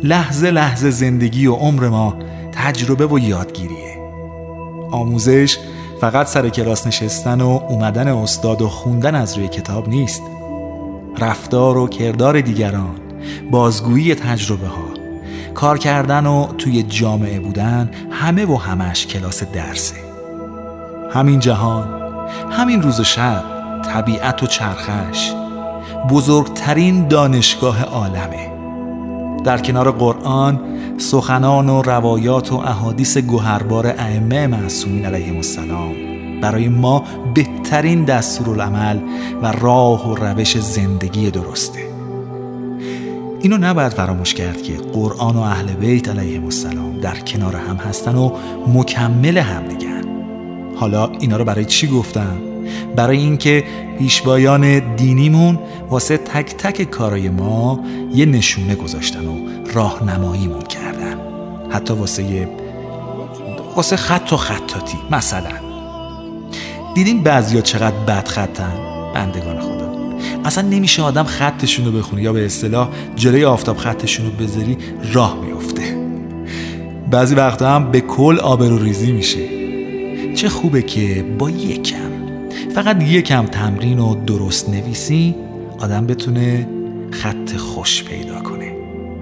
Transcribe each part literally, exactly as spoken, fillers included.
لحظه لحظه زندگی و عمر ما تجربه و یادگیریه. آموزش فقط سر کلاس نشستن و اومدن استاد و خوندن از روی کتاب نیست. رفتار و کردار دیگران، بازگویی تجربه ها، کار کردن و توی جامعه بودن، همه و همش کلاس درسه. همین جهان، همین روز و شب، طبیعت و چرخش بزرگترین دانشگاه عالمه. در کنار قرآن، سخنان و روایات و احادیث گوهربار ائمه معصومین علیهم السلام برای ما بهترین دستورالعمل و راه و روش زندگی درسته. اینو نباید فراموش کرد که قرآن و اهل بیت علیهم السلام در کنار هم هستن و مکمل هم دیگن. حالا اینا رو برای چی گفتم؟ برای اینکه پیشوایان دینیمون واسه تک تک کارای ما یه نشونه گذاشتن و راهنماییمون کردن. حتی واسه واسه خط و خطاطی مثلا. دیدین بعضیا چقدر بد خطن؟ بندگان خدا، اصلا نمیشه آدم خطشون رو بخونه یا به اصطلاح جلوی آفتاب خطشون رو بذاری راه میفته. بعضی وقتا هم به کل آبروریزی میشه. چه خوبه که با یکم، فقط یکم تمرین و درست نویسی آدم بتونه خط خوش پیدا کنه.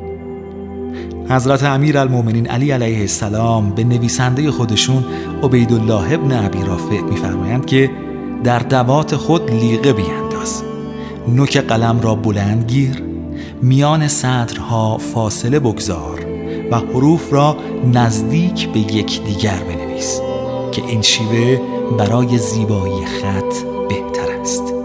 حضرت امیرالمومنین علی علیه السلام به نویسنده خودشون عبیدالله ابن ابی رافع میفرمایند که در دوات خود لیقه بینداز، نوک قلم را بلند گیر، میان سطرها فاصله بگذار و حروف را نزدیک به یکدیگر بنویس که این شیوه برای زیبایی خط بهتر است.